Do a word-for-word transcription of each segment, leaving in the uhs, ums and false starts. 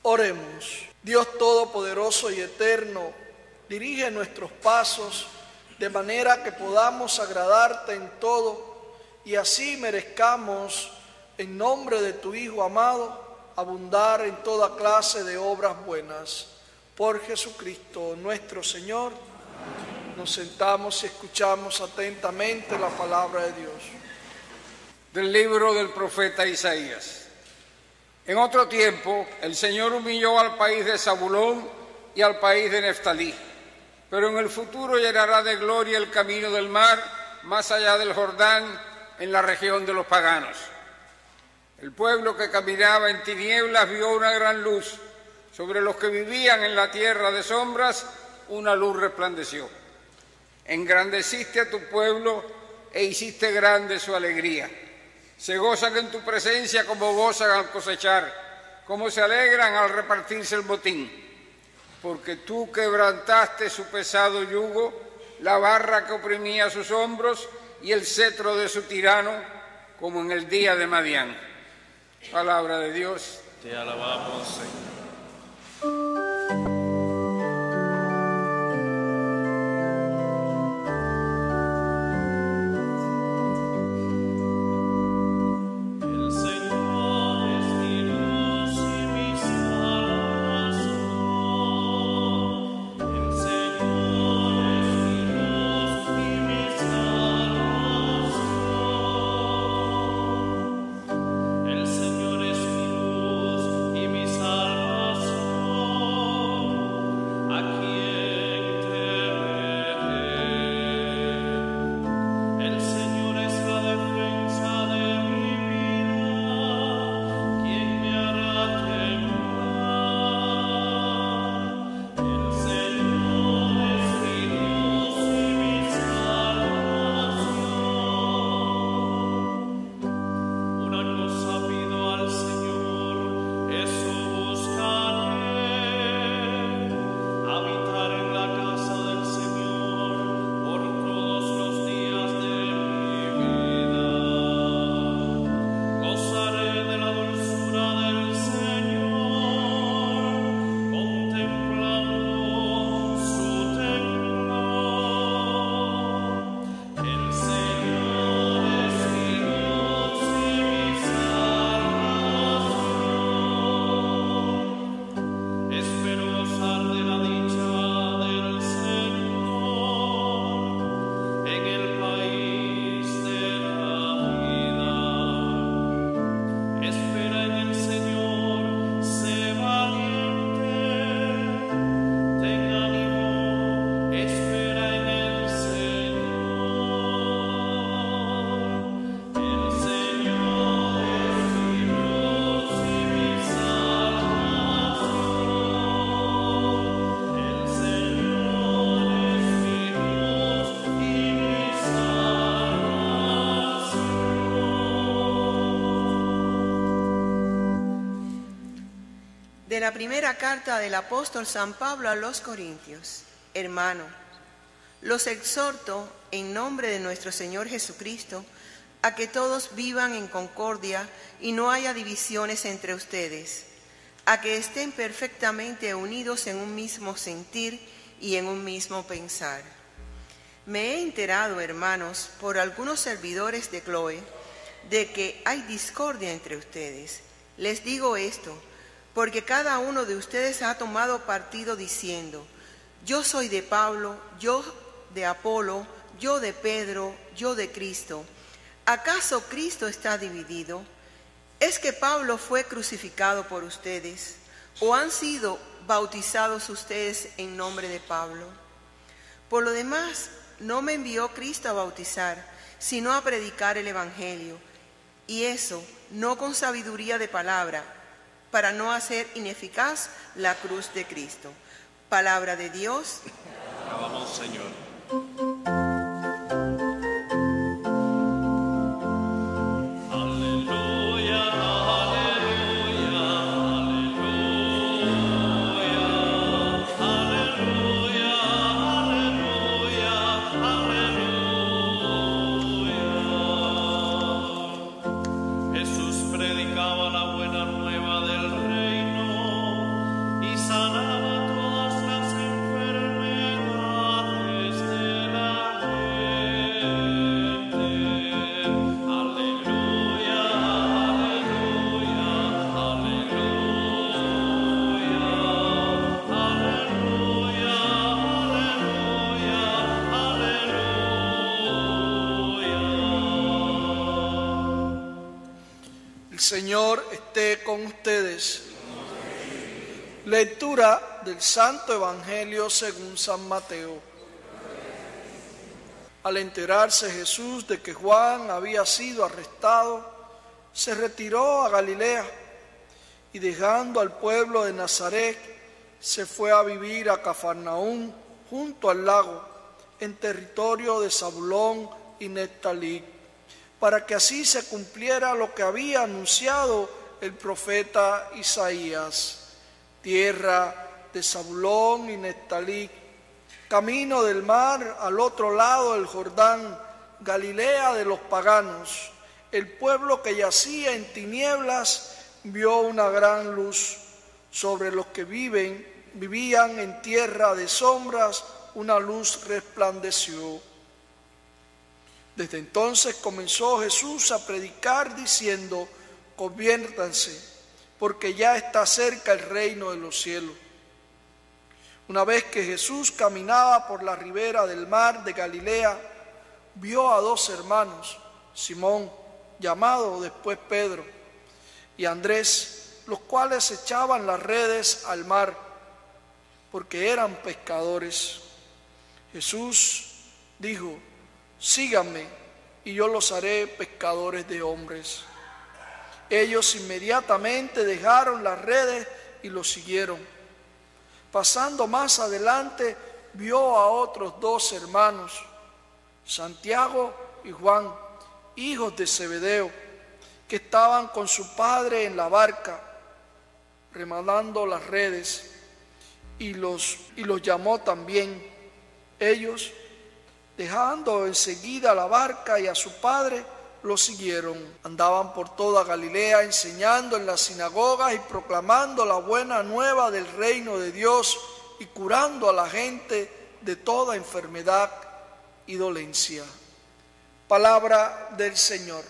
Oremos. Dios Todopoderoso y Eterno, dirige nuestros pasos de manera que podamos agradarte en todo y así merezcamos, en nombre de tu Hijo amado, abundar en toda clase de obras buenas. Por Jesucristo nuestro Señor. Nos sentamos y escuchamos atentamente la palabra de Dios. Del libro del profeta Isaías. En otro tiempo, el Señor humilló al país de Zabulón y al país de Neftalí, pero en el futuro llenará de gloria el camino del mar, más allá del Jordán, en la región de los paganos. El pueblo que caminaba en tinieblas vio una gran luz. Sobre los que vivían en la tierra de sombras, una luz resplandeció. Engrandeciste a tu pueblo e hiciste grande su alegría. Se gozan en tu presencia como gozan al cosechar, como se alegran al repartirse el botín. Porque tú quebrantaste su pesado yugo, la barra que oprimía sus hombros y el cetro de su tirano, como en el día de Madián. Palabra de Dios. Te alabamos, Señor. De la primera carta del apóstol San Pablo a los Corintios. Hermano, los exhorto en nombre de nuestro Señor Jesucristo a que todos vivan en concordia y no haya divisiones entre ustedes, a que estén perfectamente unidos en un mismo sentir y en un mismo pensar. Me he enterado, hermanos, por algunos servidores de Cloé, de que hay discordia entre ustedes. Les digo esto, porque cada uno de ustedes ha tomado partido diciendo: yo soy de Pablo, yo de Apolo, yo de Pedro, yo de Cristo. ¿Acaso Cristo está dividido? ¿Es que Pablo fue crucificado por ustedes? ¿O han sido bautizados ustedes en nombre de Pablo? Por lo demás, no me envió Cristo a bautizar, sino a predicar el Evangelio, y eso no con sabiduría de palabra, para no hacer ineficaz la cruz de Cristo. Palabra de Dios. Alabamos, Señor. Jesús predicaba la buena nueva del reino El Señor esté con ustedes. Lectura del Santo Evangelio según San Mateo. Al enterarse Jesús de que Juan había sido arrestado, se retiró a Galilea y dejando al pueblo de Nazaret, se fue a vivir a Cafarnaúm junto al lago, en territorio de Zabulón y Neftalí, para que así se cumpliera lo que había anunciado el profeta Isaías. Tierra de Zabulón y Neftalí, camino del mar al otro lado del Jordán, Galilea de los paganos. El pueblo que yacía en tinieblas vio una gran luz. Sobre los que viven, vivían en tierra de sombras, una luz resplandeció. Desde entonces comenzó Jesús a predicar diciendo: conviértanse, porque ya está cerca el reino de los cielos. Una vez que Jesús caminaba por la ribera del mar de Galilea, vio a dos hermanos, Simón, llamado después Pedro, y Andrés, los cuales echaban las redes al mar, porque eran pescadores. Jesús dijo: síganme, y yo los haré pescadores de hombres. Ellos inmediatamente dejaron las redes y los siguieron. Pasando más adelante, vio a otros dos hermanos, Santiago y Juan, hijos de Zebedeo, que estaban con su padre en la barca, remanando las redes, y los, y los llamó también. Ellos, dejando enseguida la barca y a su padre, lo siguieron. Andaban por toda Galilea enseñando en las sinagogas y proclamando la buena nueva del reino de Dios y curando a la gente de toda enfermedad y dolencia. Palabra del Señor.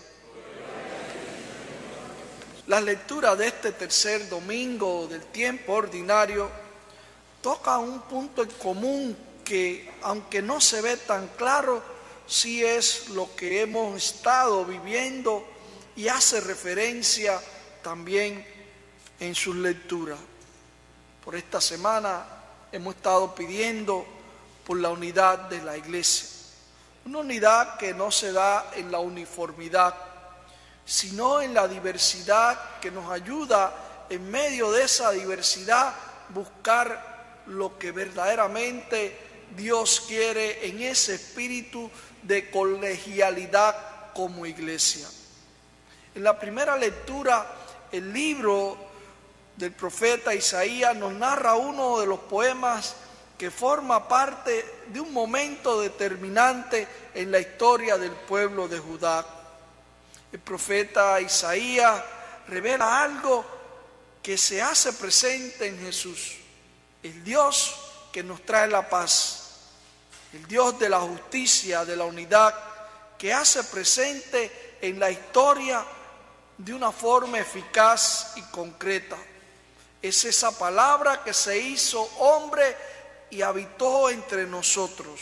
La lectura de este tercer domingo del tiempo ordinario toca un punto en común que, aunque no se ve tan claro, sí es lo que hemos estado viviendo y hace referencia también en sus lecturas. Por esta semana hemos estado pidiendo por la unidad de la Iglesia, una unidad que no se da en la uniformidad, sino en la diversidad, que nos ayuda en medio de esa diversidad buscar lo que verdaderamente Dios quiere en ese espíritu de colegialidad como iglesia. En la primera lectura, el libro del profeta Isaías nos narra uno de los poemas que forma parte de un momento determinante en la historia del pueblo de Judá. El profeta Isaías revela algo que se hace presente en Jesús, el Dios que nos trae la paz, el Dios de la justicia, de la unidad, que hace presente en la historia de una forma eficaz y concreta. Es esa palabra que se hizo hombre y habitó entre nosotros.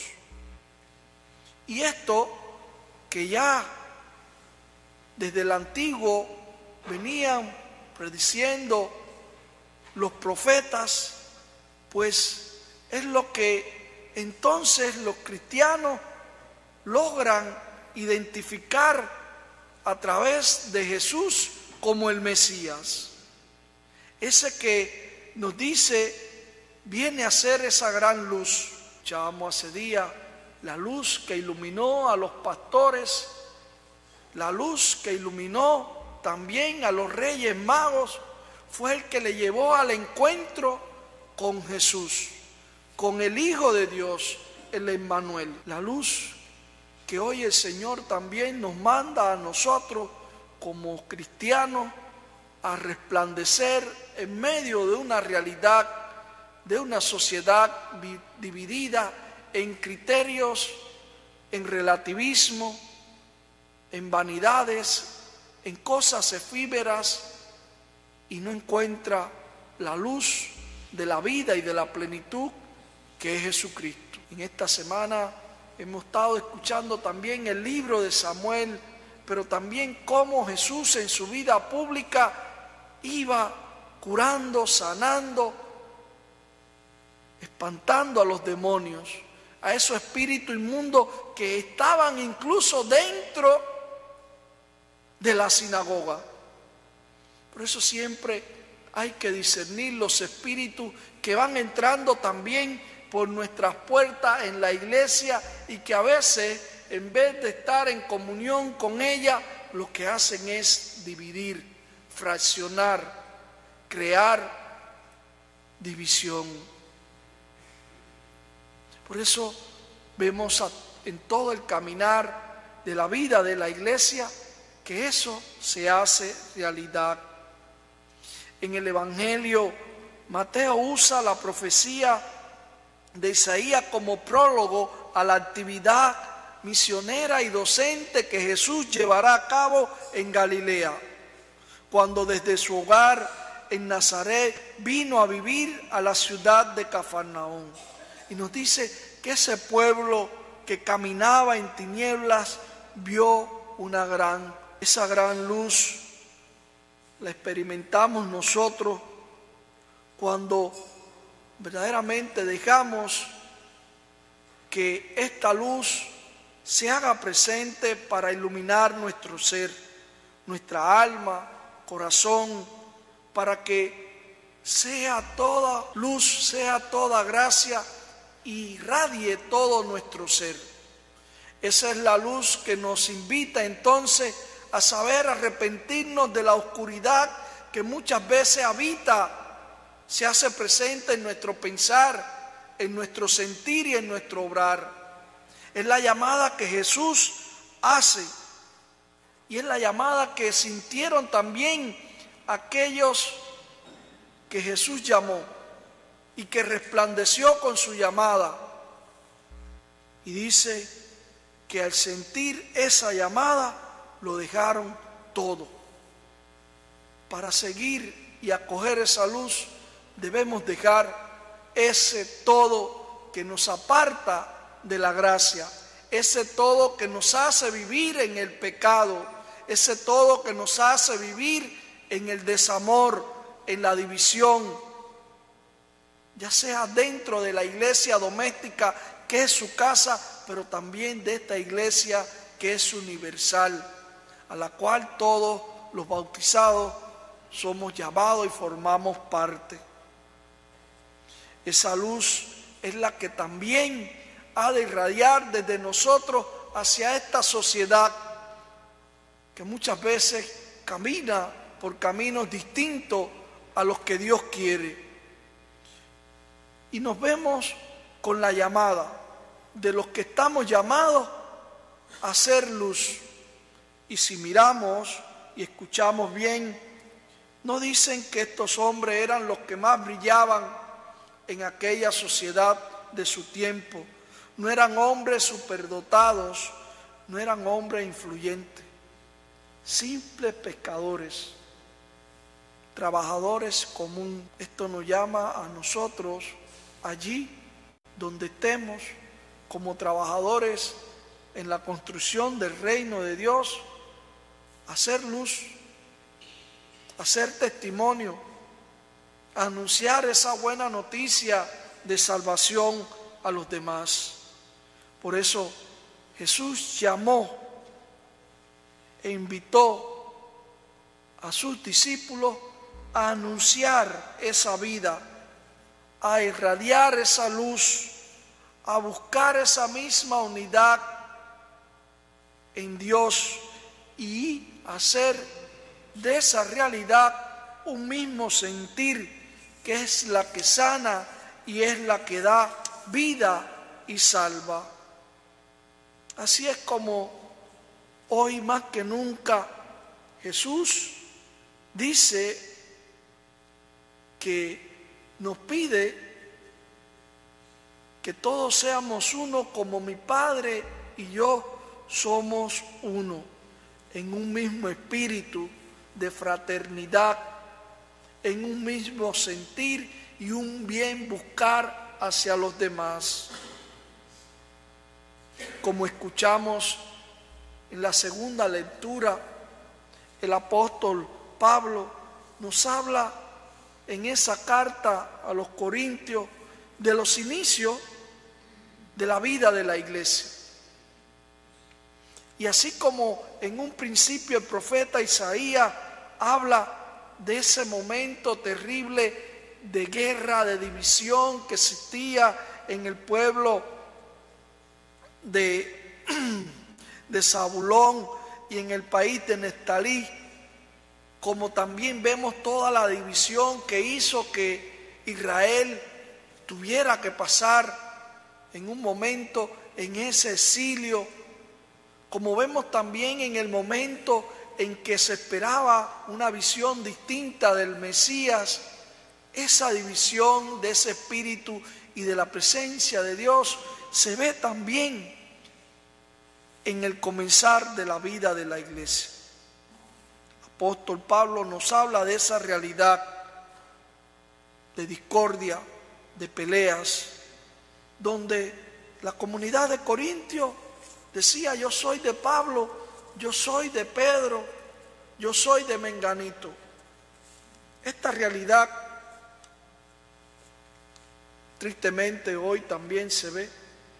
Y esto que ya desde el antiguo venían prediciendo los profetas, pues es lo que entonces los cristianos logran identificar a través de Jesús como el Mesías. Ese que nos dice, viene a ser esa gran luz. Escuchábamos hace día la luz que iluminó a los pastores, la luz que iluminó también a los reyes magos, fue el que le llevó al encuentro con Jesús, con el Hijo de Dios, el Emmanuel. La luz que hoy el Señor también nos manda a nosotros como cristianos a resplandecer en medio de una realidad, de una sociedad dividida en criterios, en relativismo, en vanidades, en cosas efímeras, y no encuentra la luz de la vida y de la plenitud que es Jesucristo. En esta semana hemos estado escuchando también el libro de Samuel, pero también cómo Jesús en su vida pública iba curando, sanando, espantando a los demonios, a esos espíritus inmundos que estaban incluso dentro de la sinagoga. Por eso siempre hay que discernir los espíritus que van entrando también por nuestras puertas en la iglesia y que a veces, en vez de estar en comunión con ella, lo que hacen es dividir, fraccionar, crear división. Por eso vemos a, en todo el caminar de la vida de la iglesia que eso se hace realidad. En el Evangelio, Mateo usa la profecía de Isaías como prólogo a la actividad misionera y docente que Jesús llevará a cabo en Galilea, cuando desde su hogar en Nazaret vino a vivir a la ciudad de Cafarnaúm. Y nos dice que ese pueblo que caminaba en tinieblas vio una gran, esa gran luz. La experimentamos nosotros cuando verdaderamente dejamos que esta luz se haga presente para iluminar nuestro ser, nuestra alma, corazón, para que sea toda luz, sea toda gracia y irradie todo nuestro ser. Esa es la luz que nos invita entonces a saber arrepentirnos de la oscuridad que muchas veces habita, se hace presente en nuestro pensar, en nuestro sentir y en nuestro obrar. Es la llamada que Jesús hace y es la llamada que sintieron también aquellos que Jesús llamó y que resplandeció con su llamada. Y dice que al sentir esa llamada lo dejaron todo. Para seguir y acoger esa luz debemos dejar ese todo que nos aparta de la gracia, ese todo que nos hace vivir en el pecado, ese todo que nos hace vivir en el desamor, en la división, ya sea dentro de la iglesia doméstica que es su casa, pero también de esta iglesia que es universal, a la cual todos los bautizados somos llamados y formamos parte. Esa luz es la que también ha de irradiar desde nosotros hacia esta sociedad que muchas veces camina por caminos distintos a los que Dios quiere. Y nos vemos con la llamada de los que estamos llamados a ser luz. Y si miramos y escuchamos bien, no dicen que estos hombres eran los que más brillaban en aquella sociedad de su tiempo. No eran hombres superdotados, no eran hombres influyentes, simples pescadores, trabajadores comunes. Esto nos llama a nosotros, allí donde estemos, como trabajadores en la construcción del reino de Dios, a hacer luz, a hacer testimonio, a anunciar esa buena noticia de salvación a los demás. Por eso Jesús llamó e invitó a sus discípulos a anunciar esa vida, a irradiar esa luz, a buscar esa misma unidad en Dios y hacer de esa realidad un mismo sentir que es la que sana y es la que da vida y salva. Así es como hoy más que nunca Jesús dice que nos pide que todos seamos uno como mi Padre y yo somos uno, en un mismo espíritu de fraternidad, en un mismo sentir y un bien buscar hacia los demás. Como escuchamos en la segunda lectura, el apóstol Pablo nos habla en esa carta a los Corintios de los inicios de la vida de la iglesia. Y así como en un principio el profeta Isaías habla de ese momento terrible de guerra, de división que existía en el pueblo de, de Zabulón y en el país de Neftalí, como también vemos toda la división que hizo que Israel tuviera que pasar en un momento en ese exilio, como vemos también en el momento en que se esperaba una visión distinta del Mesías, esa división de ese espíritu y de la presencia de Dios se ve también en el comenzar de la vida de la iglesia. El apóstol Pablo nos habla de esa realidad de discordia, de peleas, donde la comunidad de Corintios decía: yo soy de Pablo, yo soy de Pedro, yo soy de Menganito. Esta realidad tristemente hoy también se ve.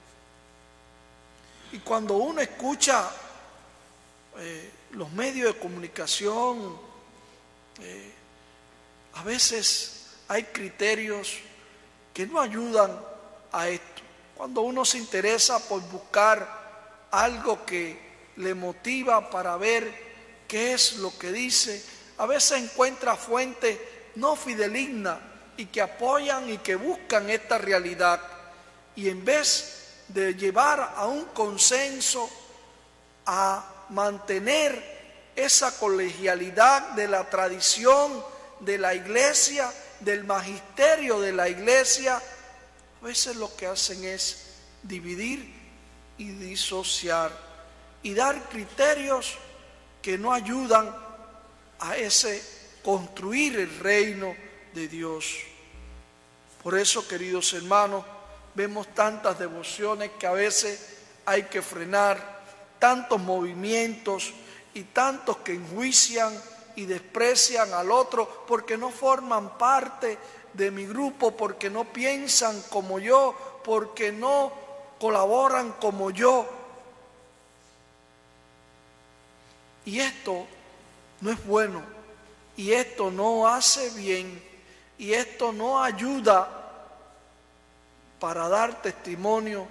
Y cuando uno escucha eh, los medios de comunicación, eh, a veces hay criterios que no ayudan a esto. Cuando uno se interesa por buscar algo que le motiva para ver qué es lo que dice, a veces encuentra fuentes no fidedignas y que apoyan y que buscan esta realidad, y en vez de llevar a un consenso, a mantener esa colegialidad de la tradición de la iglesia, del magisterio de la iglesia, a veces lo que hacen es dividir y disociar y dar criterios que no ayudan a ese construir el reino de Dios. Por eso, queridos hermanos, vemos tantas devociones que a veces hay que frenar, tantos movimientos y tantos que enjuician y desprecian al otro porque no forman parte de mi grupo, porque no piensan como yo, porque no colaboran como yo. Y esto no es bueno, y esto no hace bien, y esto no ayuda para dar testimonio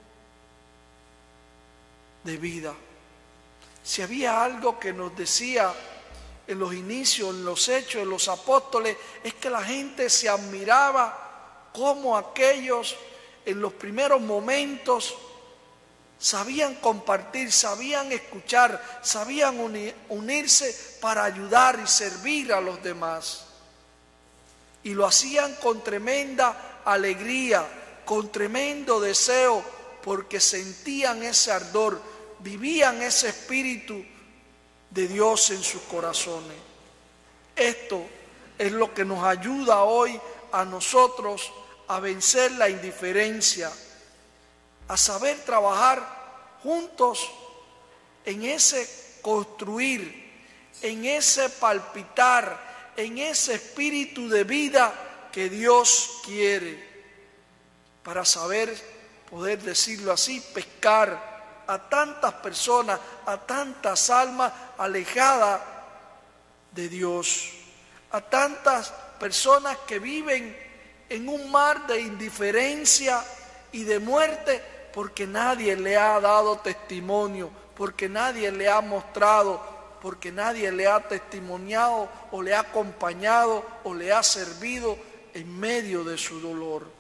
de vida. Si había algo que nos decía en los inicios, en los hechos, en los apóstoles, es que la gente se admiraba cómo aquellos en los primeros momentos sabían compartir, sabían escuchar, sabían unir, unirse para ayudar y servir a los demás. Y lo hacían con tremenda alegría, con tremendo deseo, porque sentían ese ardor, vivían ese espíritu de Dios en sus corazones. Esto es lo que nos ayuda hoy a nosotros a vencer la indiferencia, a saber trabajar juntos en ese construir, en ese palpitar, en ese espíritu de vida que Dios quiere, para saber, poder decirlo así, pescar a tantas personas, a tantas almas alejadas de Dios, a tantas personas que viven en un mar de indiferencia y de muerte porque nadie le ha dado testimonio, porque nadie le ha mostrado, porque nadie le ha testimoniado o le ha acompañado o le ha servido en medio de su dolor.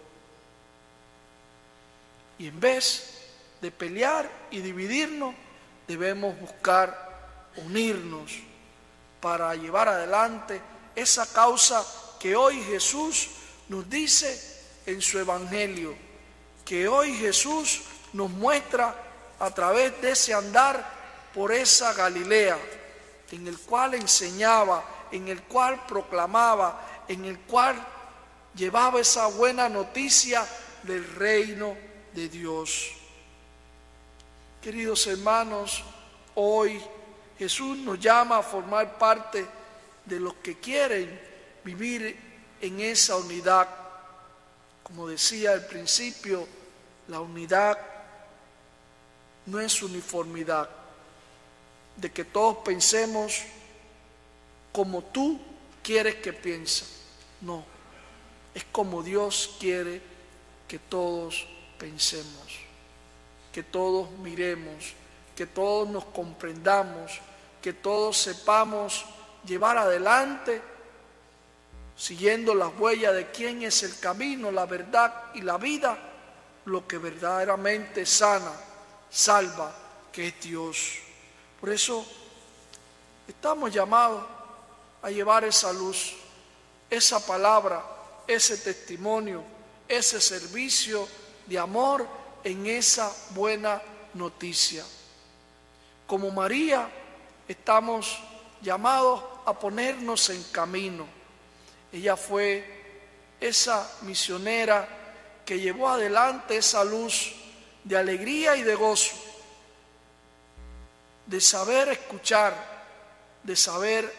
Y en vez de pelear y dividirnos, debemos buscar unirnos para llevar adelante esa causa que hoy Jesús nos dice en su evangelio, que hoy Jesús nos muestra a través de ese andar por esa Galilea, en el cual enseñaba, en el cual proclamaba, en el cual llevaba esa buena noticia del reino de Dios. Queridos hermanos, Hoy Jesús nos llama a formar parte de los que quieren vivir en esa unidad. Como decía al principio, la unidad no es uniformidad, de que todos pensemos como tú quieres que piensen. No, es como Dios quiere que todos pensemos, que todos miremos, que todos nos comprendamos, que todos sepamos llevar adelante, siguiendo las huellas de quién es el camino, la verdad y la vida, lo que verdaderamente sana, salva, que es Dios. Por eso estamos llamados a llevar esa luz, esa palabra, ese testimonio, ese servicio de amor en esa buena noticia. Como María, estamos llamados a ponernos en camino. Ella fue esa misionera que llevó adelante esa luz de alegría y de gozo, de saber escuchar, de saber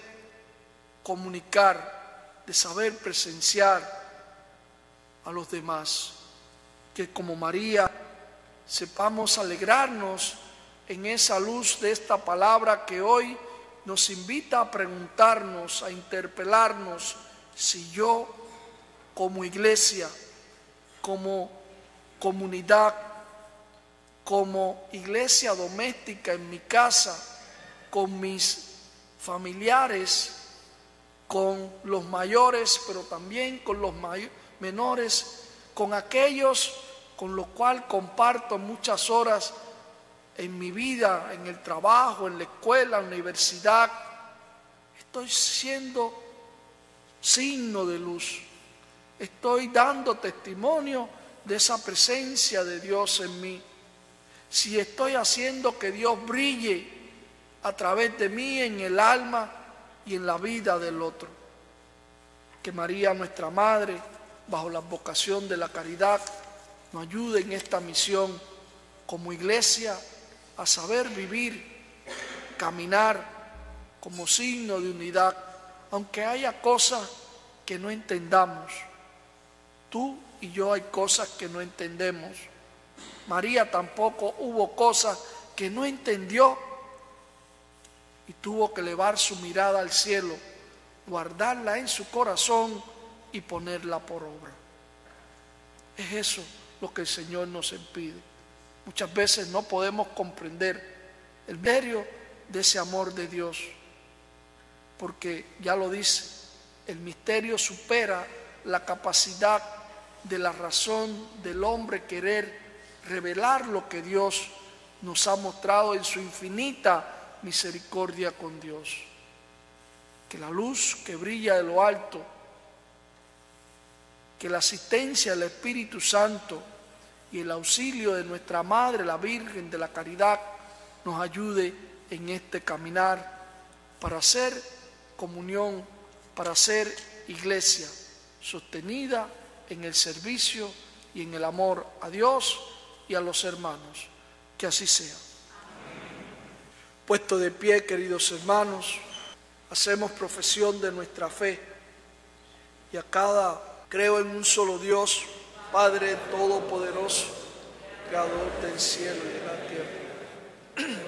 comunicar, de saber presenciar a los demás. Que como María sepamos alegrarnos en esa luz de esta palabra que hoy nos invita a preguntarnos, a interpelarnos, si yo como iglesia, como comunidad, como iglesia doméstica en mi casa, con mis familiares, con los mayores, pero también con los menores, con aquellos con los cuales comparto muchas horas en mi vida, en el trabajo, en la escuela, en la universidad. Estoy siendo signo de luz. Estoy dando testimonio de esa presencia de Dios en mí. Si estoy haciendo que Dios brille a través de mí en el alma y en la vida del otro. Que María, nuestra Madre, bajo la vocación de la caridad, nos ayude en esta misión como iglesia a saber vivir, caminar como signo de unidad, aunque haya cosas que no entendamos. Tú y yo hay cosas que no entendemos. María tampoco hubo cosas que no entendió y tuvo que elevar su mirada al cielo, guardarla en su corazón y ponerla por obra. Es eso lo que el Señor nos impide. Muchas veces no podemos comprender el misterio de ese amor de Dios, porque ya lo dice, el misterio supera la capacidad de la razón del hombre querer revelar lo que Dios nos ha mostrado en su infinita misericordia con Dios. Que la luz que brilla de lo alto, que la asistencia del Espíritu Santo y el auxilio de nuestra Madre, la Virgen de la Caridad, nos ayude en este caminar para hacer comunión, para ser iglesia sostenida en el servicio y en el amor a Dios y a los hermanos. Que así sea. Puesto de pie, queridos hermanos, hacemos profesión de nuestra fe y a cada creo en un solo Dios, Padre Todopoderoso, Creador del cielo y de la tierra.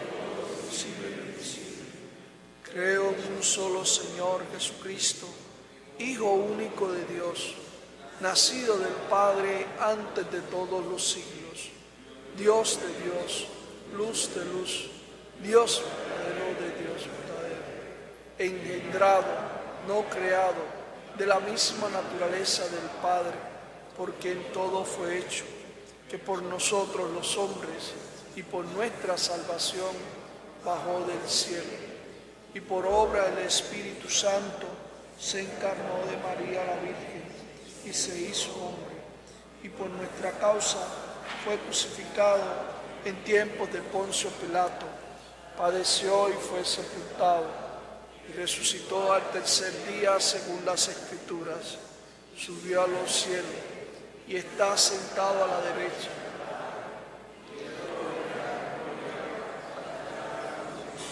Creo en un solo Señor Jesucristo, Hijo único de Dios, nacido del Padre antes de todos los siglos, Dios de Dios, luz de luz, Dios verdadero de Dios verdadero, engendrado, no creado, de la misma naturaleza del Padre, por quien todo fue hecho, que por nosotros los hombres y por nuestra salvación bajó del cielo, y por obra del Espíritu Santo se encarnó de María la Virgen y se hizo hombre, y por nuestra causa fue crucificado en tiempos de Poncio Pilato, padeció y fue sepultado, y resucitó al tercer día según las Escrituras, subió a los cielos y está sentado a la derecha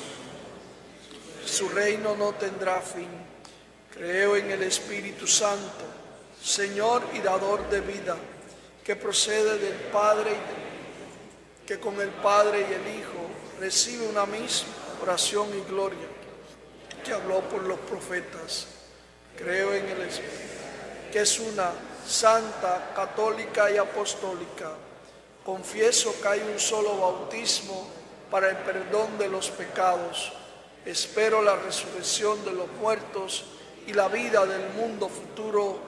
su reino no tendrá fin. Creo en el Espíritu Santo, Señor y dador de vida, que procede del Padre, y que con el Padre y el Hijo recibe una misma oración y gloria, que habló por los profetas. Creo en el Espíritu, que es una santa, católica y apostólica. Confieso que hay un solo bautismo para el perdón de los pecados. Espero la resurrección de los muertos y la vida del mundo futuro.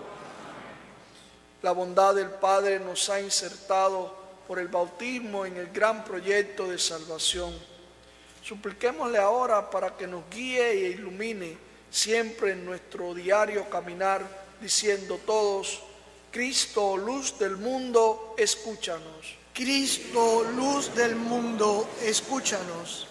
La bondad del Padre nos ha insertado por el bautismo en el gran proyecto de salvación. Supliquémosle ahora para que nos guíe e ilumine siempre en nuestro diario caminar, diciendo todos: Cristo, luz del mundo, escúchanos. Cristo, luz del mundo, escúchanos.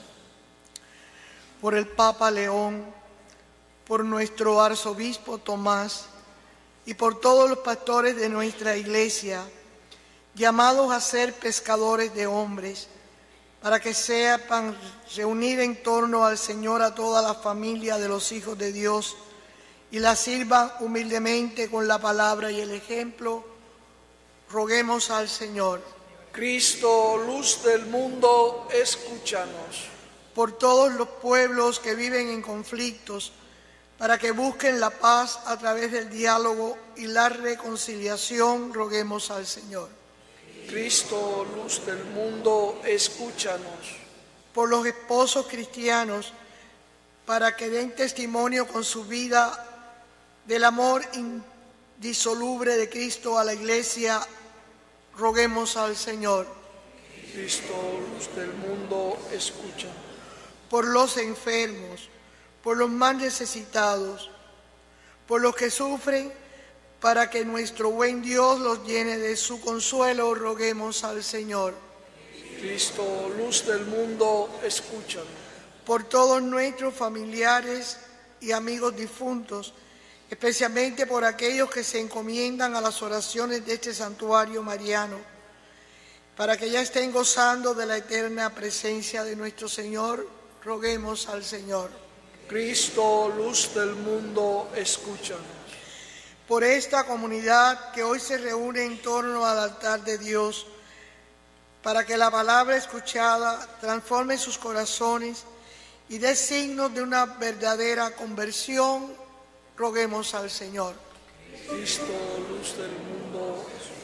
Por el Papa León, por nuestro arzobispo Tomás y por todos los pastores de nuestra iglesia, llamados a ser pescadores de hombres, para que sepan reunir en torno al Señor a toda la familia de los hijos de Dios y la sirvan humildemente con la palabra y el ejemplo, roguemos al Señor. Cristo, luz del mundo, escúchanos. Por todos los pueblos que viven en conflictos, para que busquen la paz a través del diálogo y la reconciliación, roguemos al Señor. Cristo, luz del mundo, escúchanos. Por los esposos cristianos, para que den testimonio con su vida del amor indisoluble de Cristo a la Iglesia, roguemos al Señor. Cristo, luz del mundo, escúchanos. Por los enfermos, por los más necesitados, por los que sufren, para que nuestro buen Dios los llene de su consuelo, roguemos al Señor. Cristo, luz del mundo, escúchanos. Por todos nuestros familiares y amigos difuntos, especialmente por aquellos que se encomiendan a las oraciones de este santuario mariano, para que ya estén gozando de la eterna presencia de nuestro Señor, roguemos al Señor. Cristo, luz del mundo, escúchanos. Por esta comunidad que hoy se reúne en torno al altar de Dios, para que la palabra escuchada transforme sus corazones y dé signos de una verdadera conversión, roguemos al Señor. Cristo, luz del mundo,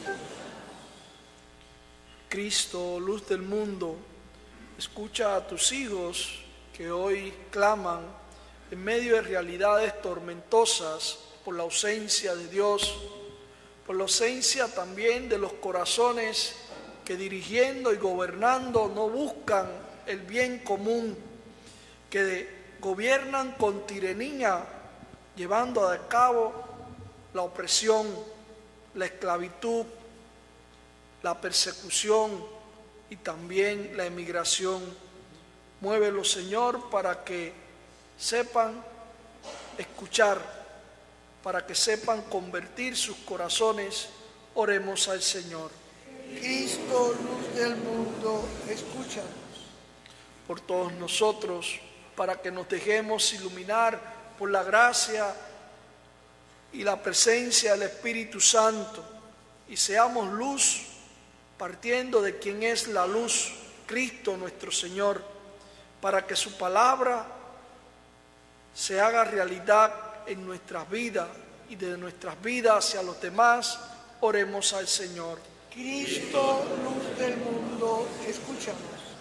Cristo, luz del mundo, escucha a tus hijos que hoy claman en medio de realidades tormentosas por la ausencia de Dios, por la ausencia también de los corazones que dirigiendo y gobernando no buscan el bien común, que gobiernan con tiranía, llevando a cabo la opresión, la esclavitud, la persecución y también la emigración. Muévelo, Señor, para que sepan escuchar, para que sepan convertir sus corazones. Oremos al Señor. Cristo, luz del mundo, escúchanos. Por todos nosotros, para que nos dejemos iluminar por la gracia y la presencia del Espíritu Santo y seamos luz, partiendo de quien es la luz, Cristo nuestro Señor, para que su palabra se haga realidad en nuestras vidas y de nuestras vidas hacia los demás. Oremos al Señor. Cristo, luz del mundo, escúchanos.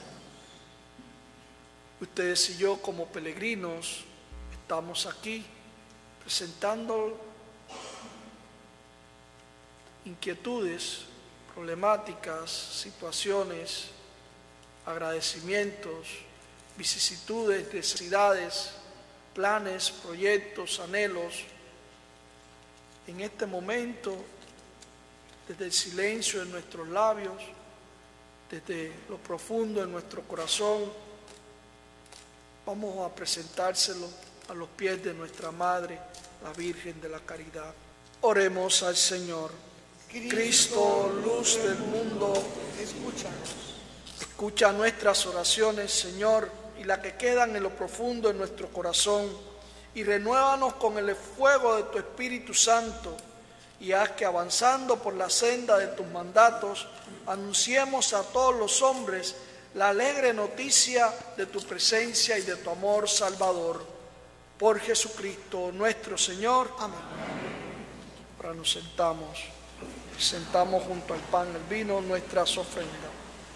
Ustedes y yo como peregrinos estamos aquí presentando inquietudes, problemáticas, situaciones, agradecimientos, vicisitudes, necesidades, planes, proyectos, anhelos. En este momento, desde el silencio de nuestros labios, desde lo profundo de nuestro corazón, vamos a presentárselo a los pies de nuestra Madre, la Virgen de la Caridad. Oremos al Señor. Cristo, luz del mundo, escúchanos. Escucha nuestras oraciones, Señor, y la que quedan en lo profundo de nuestro corazón, y renuévanos con el fuego de tu Espíritu Santo, y haz que avanzando por la senda de tus mandatos, anunciemos a todos los hombres la alegre noticia de tu presencia y de tu amor salvador. Por Jesucristo nuestro Señor. Amén. Ahora nos sentamos, sentamos junto al pan y el vino nuestras ofrendas.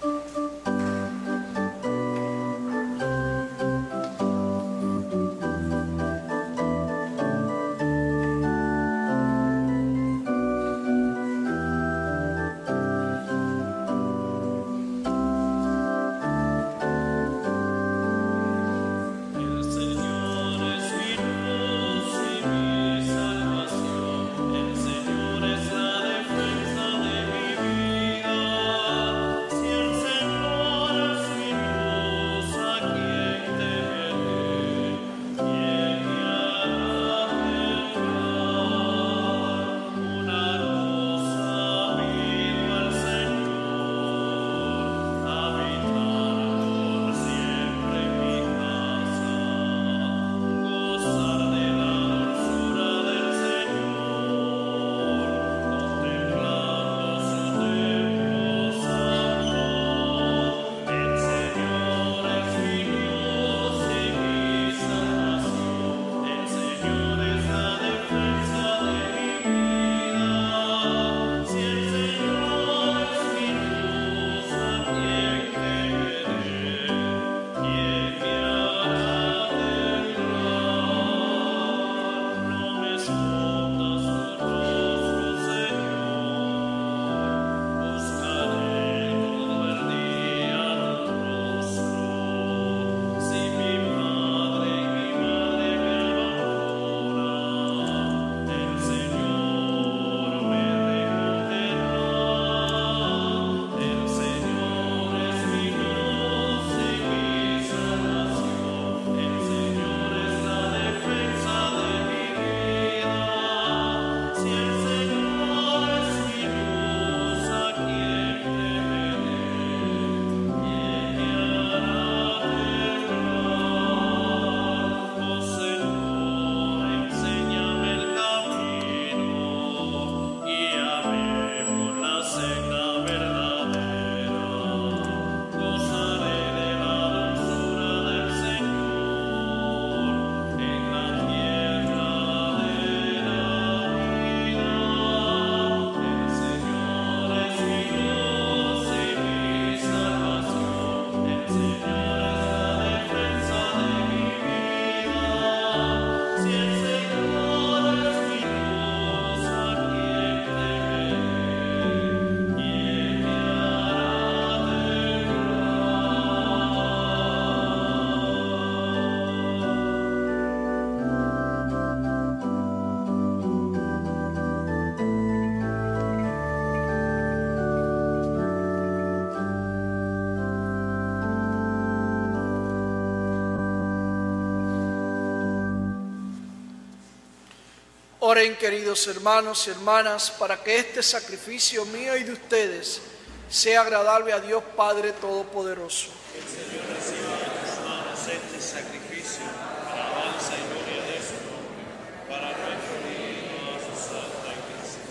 Oren, queridos hermanos y hermanas, para que este sacrificio mío y de ustedes sea agradable a Dios Padre Todopoderoso. Que el Señor reciba de tus manos este sacrificio para alabanza y gloria de su nombre, para nuestro bien y toda su santa iglesia.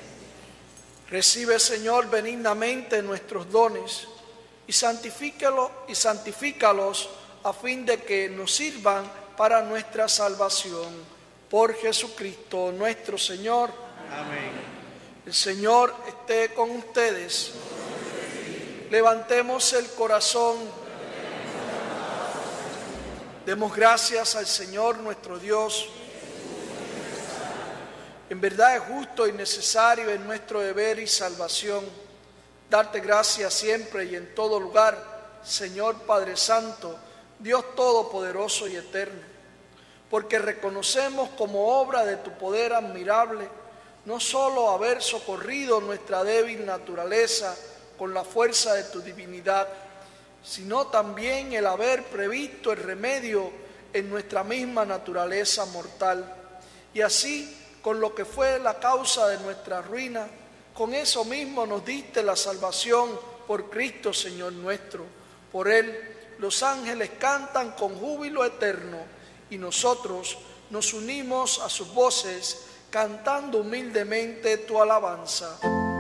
Recibe, Señor, benignamente nuestros dones y santifícalo y santifícalos a fin de que nos sirvan para nuestra salvación. Por Jesucristo nuestro Señor. Amén. El Señor esté con ustedes. Levantemos el corazón. Demos gracias al Señor nuestro Dios. En verdad es justo y necesario en nuestro deber y salvación darte gracias siempre y en todo lugar, Señor Padre Santo, Dios Todopoderoso y Eterno, porque reconocemos como obra de tu poder admirable no solo haber socorrido nuestra débil naturaleza con la fuerza de tu divinidad, sino también el haber previsto el remedio en nuestra misma naturaleza mortal. Y así, con lo que fue la causa de nuestra ruina, con eso mismo nos diste la salvación por Cristo Señor nuestro. Por Él, los ángeles cantan con júbilo eterno, y nosotros nos unimos a sus voces, cantando humildemente tu alabanza.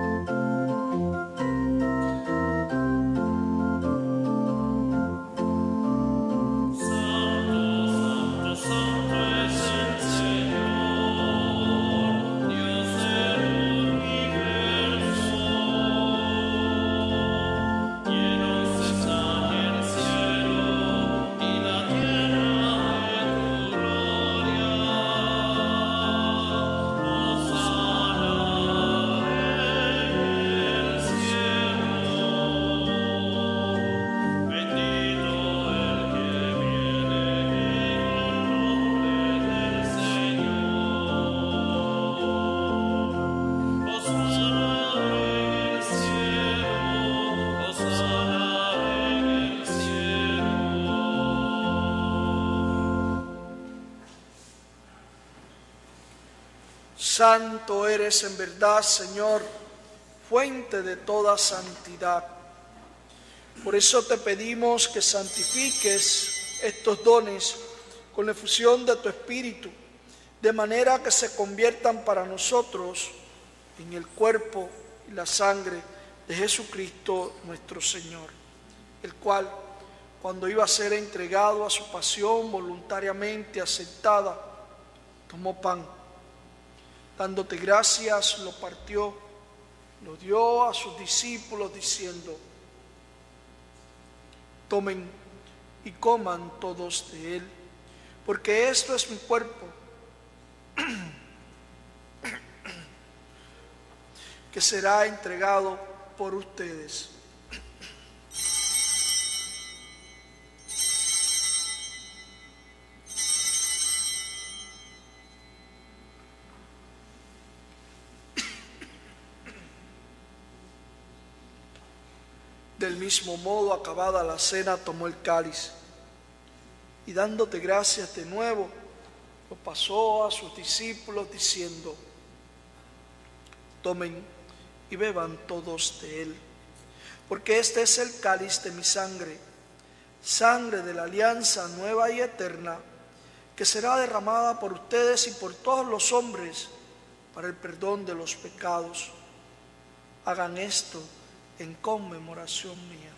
Santo eres en verdad, Señor, fuente de toda santidad. Por eso te pedimos que santifiques estos dones con la efusión de tu Espíritu, de manera que se conviertan para nosotros en el cuerpo y la sangre de Jesucristo nuestro Señor, el cual, cuando iba a ser entregado a su pasión voluntariamente aceptada, tomó pan. Dándote gracias, lo partió, lo dio a sus discípulos diciendo: tomen y coman todos de él, porque esto es mi cuerpo, que será entregado por ustedes. Del mismo modo, acabada la cena, tomó el cáliz y dándote gracias de nuevo, lo pasó a sus discípulos diciendo: tomen y beban todos de él, porque este es el cáliz de mi sangre, sangre de la alianza nueva y eterna, que será derramada por ustedes y por todos los hombres para el perdón de los pecados. Hagan esto en conmemoración mía.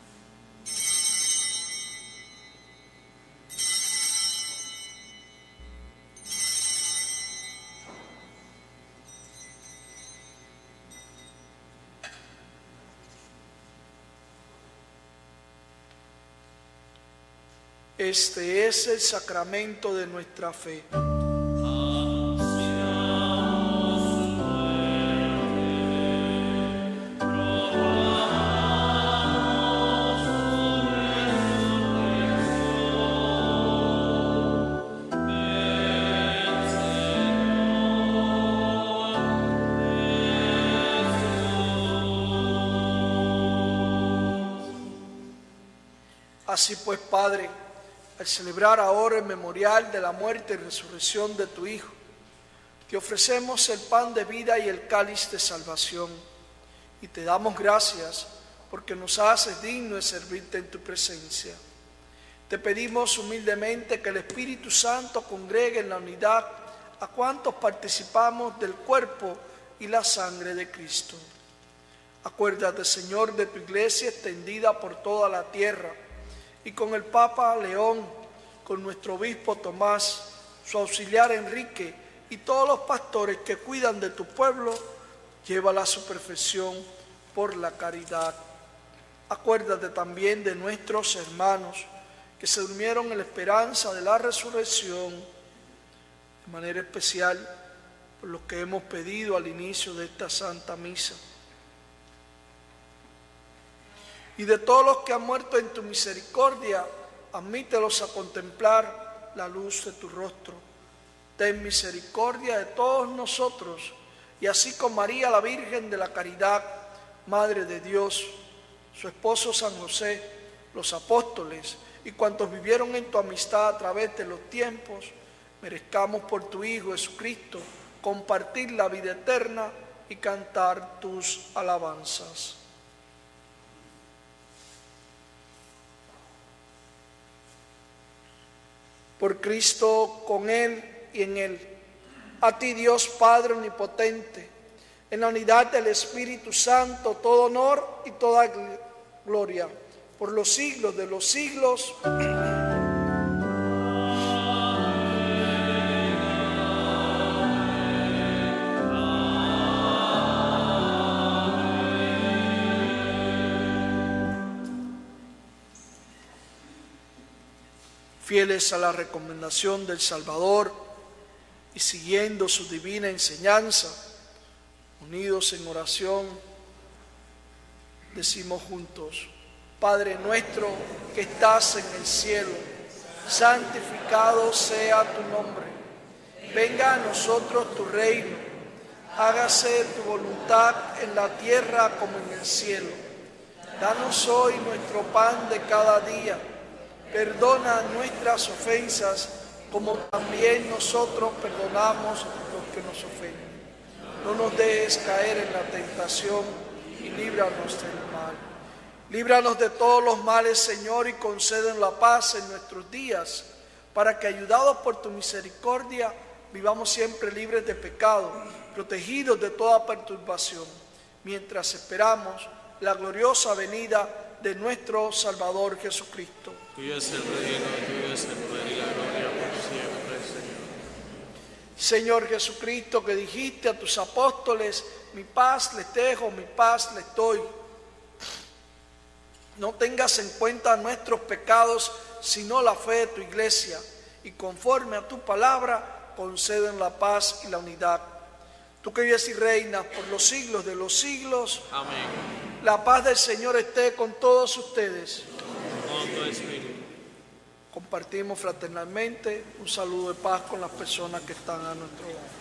Este es el sacramento de nuestra fe. Así pues, Padre, al celebrar ahora el memorial de la muerte y resurrección de tu Hijo, te ofrecemos el pan de vida y el cáliz de salvación, y te damos gracias porque nos haces dignos de servirte en tu presencia. Te pedimos humildemente que el Espíritu Santo congregue en la unidad a cuantos participamos del cuerpo y la sangre de Cristo. Acuérdate, Señor, de tu iglesia extendida por toda la tierra, y con el Papa León, con nuestro obispo Tomás, su auxiliar Enrique y todos los pastores que cuidan de tu pueblo, llévala a su perfección por la caridad. Acuérdate también de nuestros hermanos que se durmieron en la esperanza de la resurrección, de manera especial por los que hemos pedido al inicio de esta Santa Misa. Y de todos los que han muerto en tu misericordia, admítelos a contemplar la luz de tu rostro. Ten misericordia de todos nosotros, y así con María, la Virgen de la Caridad, Madre de Dios, su esposo San José, los apóstoles y cuantos vivieron en tu amistad a través de los tiempos, merezcamos por tu Hijo Jesucristo compartir la vida eterna y cantar tus alabanzas. Por Cristo, con Él y en Él. A ti, Dios Padre omnipotente, en la unidad del Espíritu Santo, todo honor y toda gloria, por los siglos de los siglos. Fieles a la recomendación del Salvador y siguiendo su divina enseñanza, unidos en oración, decimos juntos: Padre nuestro que estás en el cielo, santificado sea tu nombre. Venga a nosotros tu reino, hágase tu voluntad en la tierra como en el cielo. Danos hoy nuestro pan de cada día. Perdona nuestras ofensas, como también nosotros perdonamos a los que nos ofenden. No nos dejes caer en la tentación y líbranos del mal. Líbranos de todos los males, Señor, y concédenos la paz en nuestros días, para que, ayudados por tu misericordia, vivamos siempre libres de pecado, protegidos de toda perturbación, mientras esperamos la gloriosa venida de nuestro Salvador Jesucristo. Tuyo es el reino, tuyo es el poder y la gloria por siempre, Señor. Señor Jesucristo, que dijiste a tus apóstoles: mi paz les dejo, mi paz les doy. No tengas en cuenta nuestros pecados, sino la fe de tu iglesia, y conforme a tu palabra, conceden la paz y la unidad. Tú que vives y reinas por los siglos de los siglos. Amén. La paz del Señor esté con todos ustedes. Con tu espíritu. Compartimos fraternalmente un saludo de paz con las personas que están a nuestro lado.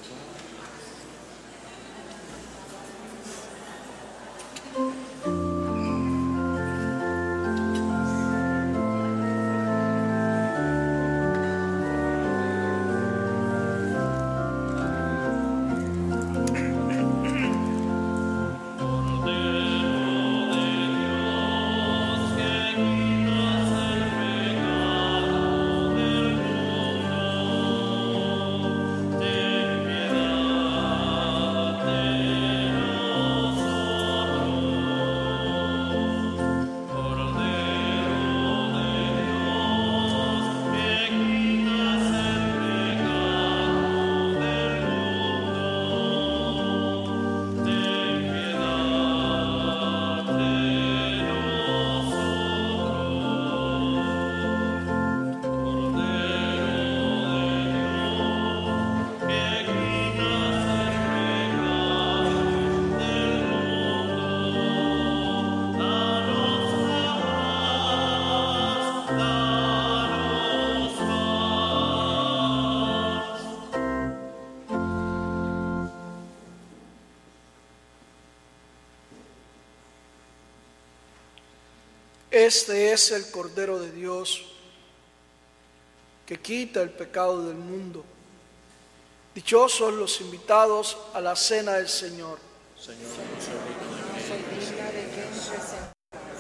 Este es el Cordero de Dios que quita el pecado del mundo. Dichosos los invitados a la cena del Señor. Señor, no soy digno de Soy digna de que entres en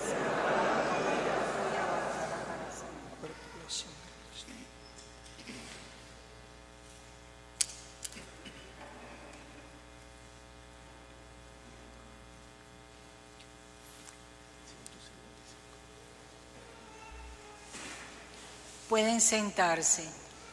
Pueden sentarse.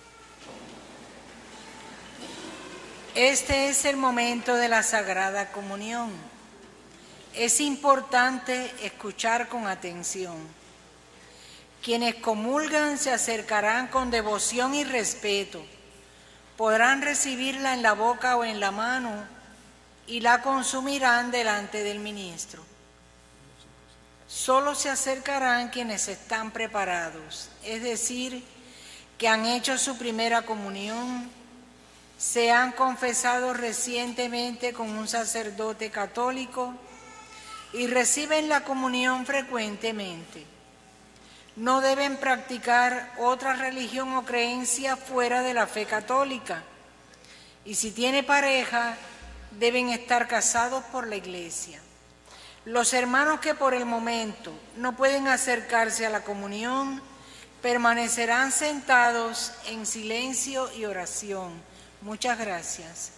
Este es el momento de la Sagrada Comunión. Es importante escuchar con atención. Quienes comulgan se acercarán con devoción y respeto. Podrán recibirla en la boca o en la mano y la consumirán delante del ministro. Solo se acercarán quienes están preparados, es decir, que han hecho su primera comunión, se han confesado recientemente con un sacerdote católico y reciben la comunión frecuentemente. No deben practicar otra religión o creencia fuera de la fe católica, y si tiene pareja, deben estar casados por la Iglesia. Los hermanos que por el momento no pueden acercarse a la comunión Permanecerán sentados en silencio y oración. Muchas gracias.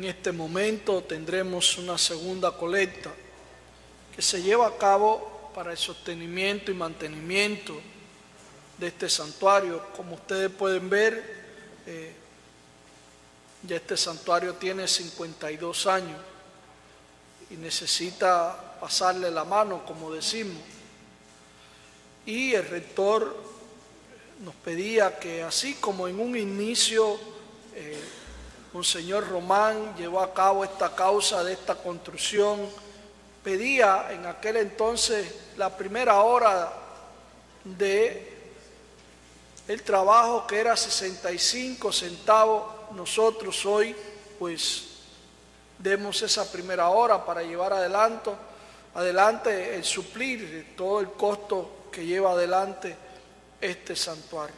en este momento tendremos una segunda colecta que se lleva a cabo para el sostenimiento y mantenimiento de este santuario. Como ustedes pueden ver, eh, ya este santuario tiene cincuenta y dos años y necesita pasarle la mano, como decimos. Y el rector nos pedía que, así como en un inicio eh, Monseñor Román llevó a cabo esta causa de esta construcción, pedía en aquel entonces la primera hora de el trabajo, que era sesenta y cinco centavos. Nosotros hoy pues demos esa primera hora para llevar adelante, adelante el suplir todo el costo que lleva adelante este santuario.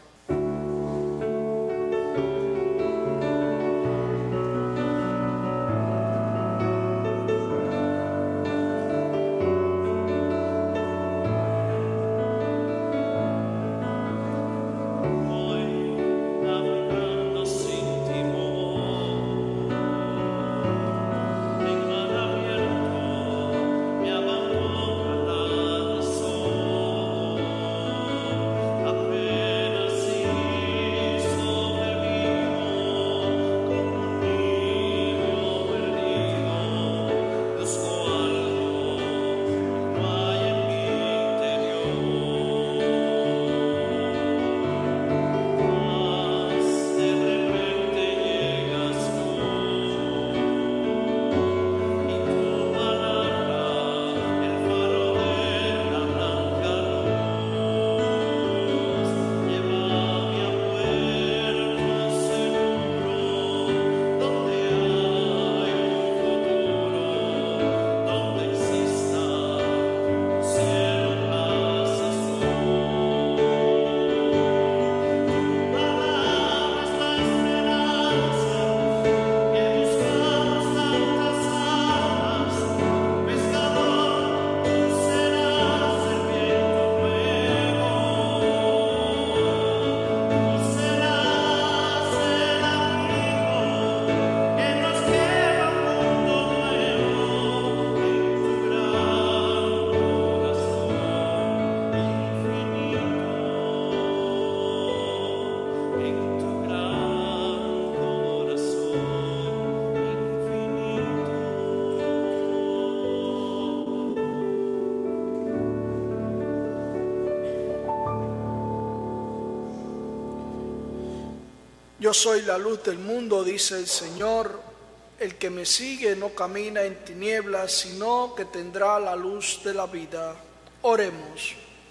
Yo soy la luz del mundo, dice el Señor. El que me sigue no camina en tinieblas, sino que tendrá la luz de la vida. Oremos.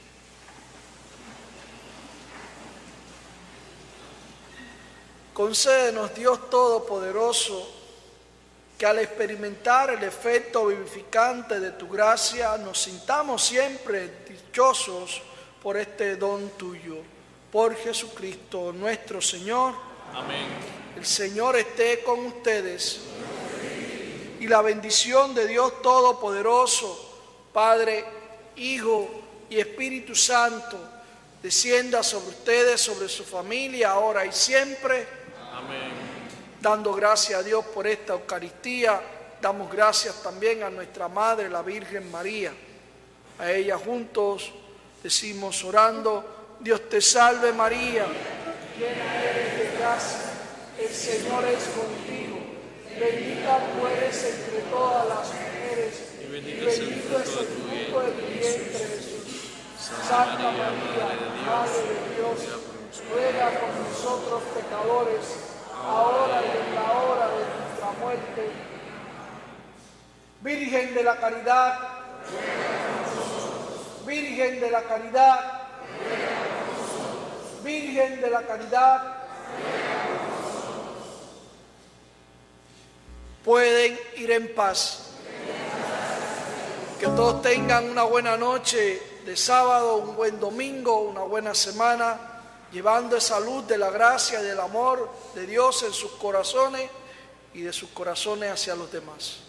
Concédenos, Dios Todopoderoso, que al experimentar el efecto vivificante de tu gracia nos sintamos siempre dichosos por este don tuyo. Por Jesucristo nuestro Señor. Amén. El Señor esté con ustedes. Y la bendición de Dios Todopoderoso, Padre, Hijo y Espíritu Santo, descienda sobre ustedes, sobre su familia, ahora y siempre. Amén. Dando gracias a Dios por esta Eucaristía, damos gracias también a nuestra Madre, la Virgen María. A ella juntos decimos orando: Dios te salve María, llena eres de gracia, el Señor es contigo, bendita tú eres entre todas las mujeres, Y bendito y es el bendito es fruto el de tu fruto de tu vientre Jesús. Santa María, Madre de Dios, ruega por nosotros pecadores, ahora y en la hora de nuestra muerte. Virgen de la Caridad, Virgen de la Caridad, Virgen de la Caridad. Pueden ir en paz. Que todos tengan una buena noche de sábado, un buen domingo, una buena semana, llevando esa luz de la gracia y del amor de Dios en sus corazones y de sus corazones hacia los demás.